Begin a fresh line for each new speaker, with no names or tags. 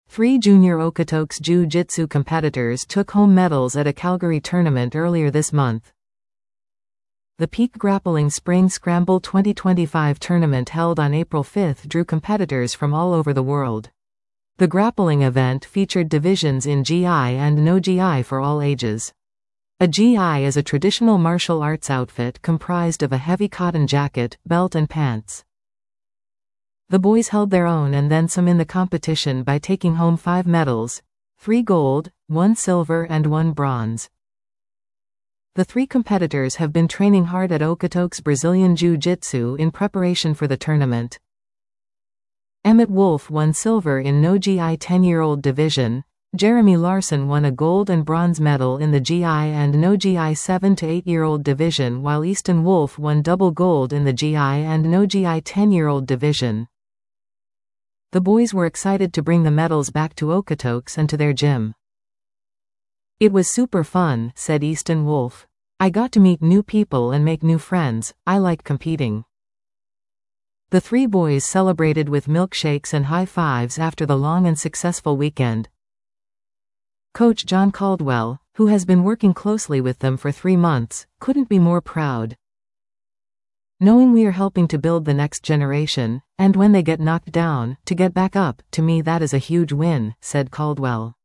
Three junior Okotoks Jiu-Jitsu competitors took home medals at a Calgary tournament earlier this month. The Peak Grappling Spring Scramble 2025 tournament held on April 5 drew competitors from all over the world. The grappling event featured divisions in GI and no GI for all ages. A GI is a traditional martial arts outfit comprised of a heavy cotton jacket, belt and pants. The boys held their own and then some in the competition by taking home 5 medals, 3 gold, 1 silver and 1 bronze. The 3 competitors have been training hard at Okotoks Brazilian Jiu-Jitsu in preparation for the tournament. Emmett Wolf won silver in no GI 10-year-old division, Jeremy Larson won a gold and bronze medal in the GI and no GI 7 to 8-year-old division, while Easton Wolf won double gold in the GI and no GI 10-year-old division. The boys were excited to bring the medals back to Okotoks and to their gym. "It was super fun," said Easton Wolf. "I got to meet new people and make new friends. I like competing." The 3 boys celebrated with milkshakes and high fives after the long and successful weekend. Coach John Caldwell, who has been working closely with them for 3 months, couldn't be more proud. "Knowing we are helping to build the next generation, and when they get knocked down, to get back up, to me that is a huge win," said Caldwell.